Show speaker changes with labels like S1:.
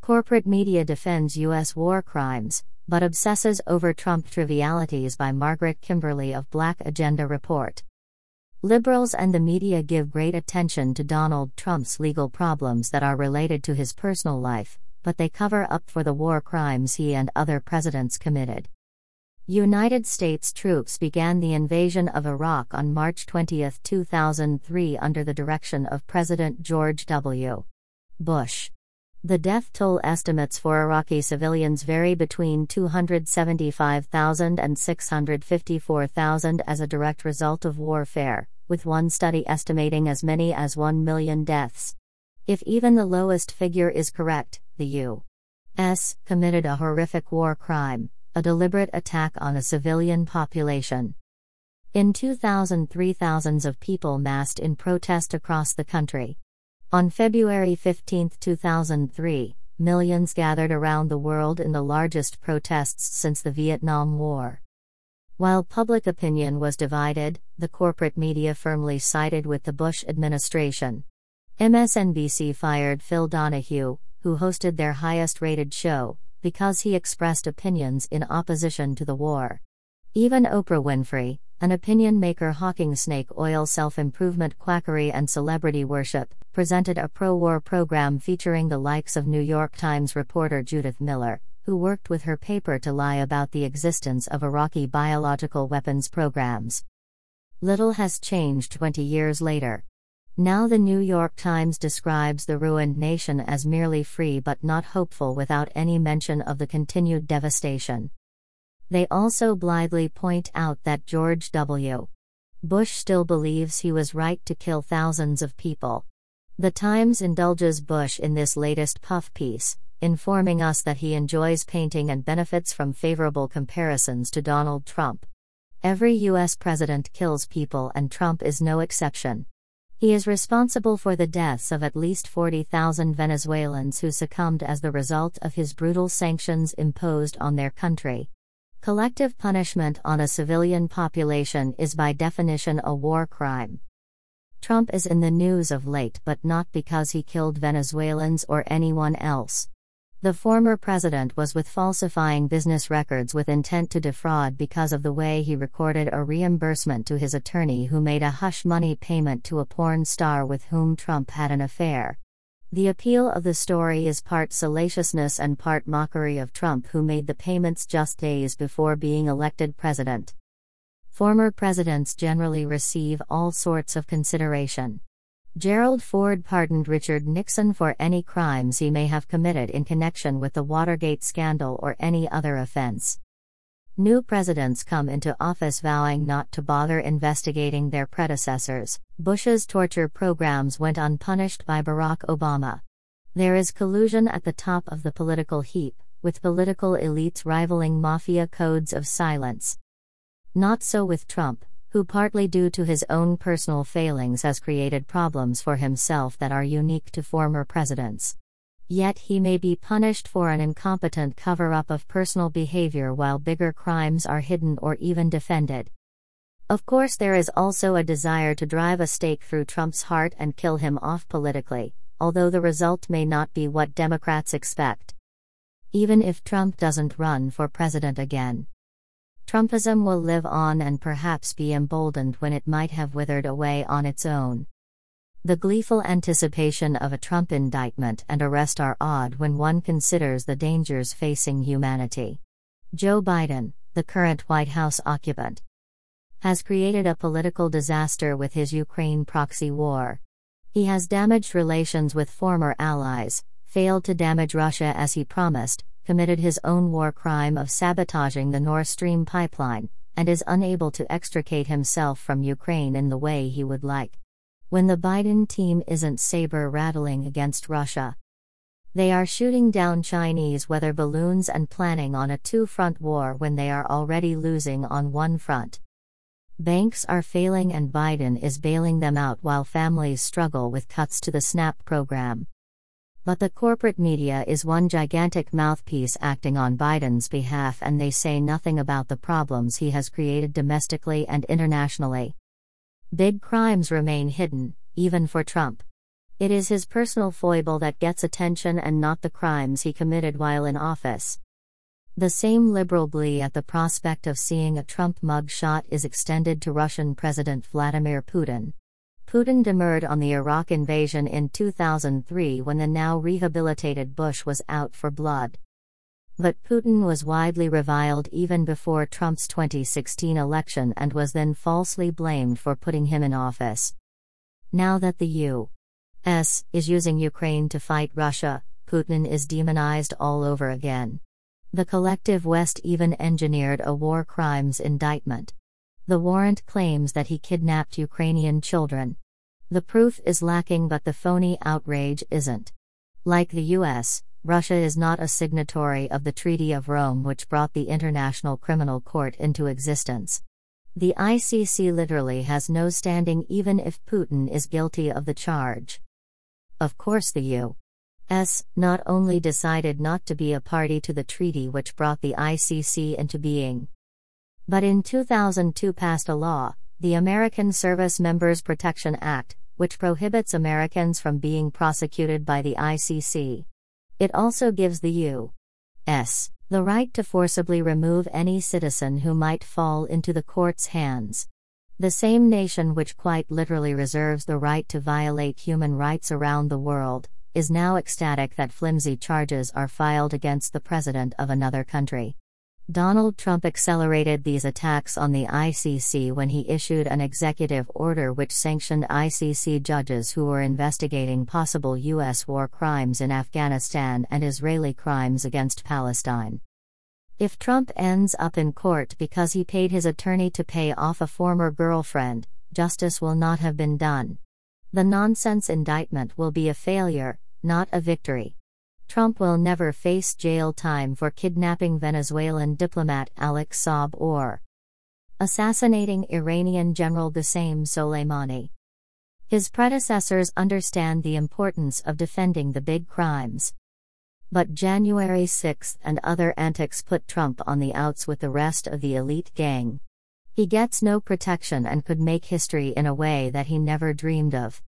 S1: Corporate media defends U.S. war crimes, but obsesses over Trump trivialities by Margaret Kimberly of Black Agenda Report. Liberals and the media give great attention to Donald Trump's legal problems that are related to his personal life, but they cover up for the war crimes he and other presidents committed. United States troops began the invasion of Iraq on March 20, 2003 under the direction of President George W. Bush. The death toll estimates for Iraqi civilians vary between 275,000 and 654,000 as a direct result of warfare, with one study estimating as many as 1 million deaths. If even the lowest figure is correct, the U.S. committed a horrific war crime, a deliberate attack on a civilian population. In 2003, thousands of people massed in protest across the country. On February 15, 2003, millions gathered around the world in the largest protests since the Vietnam War. While public opinion was divided, the corporate media firmly sided with the Bush administration. MSNBC fired Phil Donahue, who hosted their highest-rated show, because he expressed opinions in opposition to the war. Even Oprah Winfrey, an opinion maker hawking snake oil, self-improvement, quackery and celebrity worship, presented a pro-war program featuring the likes of New York Times reporter Judith Miller, who worked with her paper to lie about the existence of Iraqi biological weapons programs. Little has changed 20 years later. Now the New York Times describes the ruined nation as merely free but not hopeful, without any mention of the continued devastation. They also blithely point out that George W. Bush still believes he was right to kill thousands of people. The Times indulges Bush in this latest puff piece, informing us that he enjoys painting and benefits from favorable comparisons to Donald Trump. Every U.S. president kills people, and Trump is no exception. He is responsible for the deaths of at least 40,000 Venezuelans who succumbed as the result of his brutal sanctions imposed on their country. Collective punishment on a civilian population is by definition a war crime. Trump is in the news of late, but not because he killed Venezuelans or anyone else. The former president was with falsifying business records with intent to defraud because of the way he recorded a reimbursement to his attorney, who made a hush money payment to a porn star with whom Trump had an affair. The appeal of the story is part salaciousness and part mockery of Trump, who made the payments just days before being elected president. Former presidents generally receive all sorts of consideration. Gerald Ford pardoned Richard Nixon for any crimes he may have committed in connection with the Watergate scandal or any other offense. New presidents come into office vowing not to bother investigating their predecessors. Bush's torture programs went unpunished by Barack Obama. There is collusion at the top of the political heap, with political elites rivaling mafia codes of silence. Not so with Trump, who, partly due to his own personal failings, has created problems for himself that are unique to former presidents. Yet he may be punished for an incompetent cover-up of personal behavior, while bigger crimes are hidden or even defended. Of course, there is also a desire to drive a stake through Trump's heart and kill him off politically, although the result may not be what Democrats expect. Even if Trump doesn't run for president again, Trumpism will live on and perhaps be emboldened when it might have withered away on its own. The gleeful anticipation of a Trump indictment and arrest are odd when one considers the dangers facing humanity. Joe Biden, the current White House occupant, has created a political disaster with his Ukraine proxy war. He has damaged relations with former allies, failed to damage Russia as he promised, committed his own war crime of sabotaging the Nord Stream pipeline, and is unable to extricate himself from Ukraine in the way he would like. When the Biden team isn't saber-rattling against Russia, they are shooting down Chinese weather balloons and planning on a two-front war when they are already losing on one front. Banks are failing and Biden is bailing them out while families struggle with cuts to the SNAP program. But the corporate media is one gigantic mouthpiece acting on Biden's behalf, and they say nothing about the problems he has created domestically and internationally. Big crimes remain hidden, even for Trump. It is his personal foible that gets attention and not the crimes he committed while in office. The same liberal glee at the prospect of seeing a Trump mug shot is extended to Russian President Vladimir Putin. Putin demurred on the Iraq invasion in 2003 when the now rehabilitated Bush was out for blood. But Putin was widely reviled even before Trump's 2016 election and was then falsely blamed for putting him in office. Now that the U.S. is using Ukraine to fight Russia, Putin is demonized all over again. The collective West even engineered a war crimes indictment. The warrant claims that he kidnapped Ukrainian children. The proof is lacking, but the phony outrage isn't. Like the US, Russia is not a signatory of the Treaty of Rome, which brought the International Criminal Court into existence. The ICC literally has no standing even if Putin is guilty of the charge. Of course, the U.S. not only decided not to be a party to the treaty which brought the ICC into being, but in 2002 passed a law, the American Service Members Protection Act, which prohibits Americans from being prosecuted by the ICC. It also gives the U.S. the right to forcibly remove any citizen who might fall into the court's hands. The same nation which quite literally reserves the right to violate human rights around the world, is now ecstatic that flimsy charges are filed against the president of another country. Donald Trump accelerated these attacks on the ICC when he issued an executive order which sanctioned ICC judges who were investigating possible U.S. war crimes in Afghanistan and Israeli crimes against Palestine. If Trump ends up in court because he paid his attorney to pay off a former girlfriend, justice will not have been done. The nonsense indictment will be a failure, not a victory. Trump will never face jail time for kidnapping Venezuelan diplomat Alex Saab or assassinating Iranian General Qasem Soleimani. His predecessors understand the importance of defending the big crimes. But January 6 and other antics put Trump on the outs with the rest of the elite gang. He gets no protection and could make history in a way that he never dreamed of.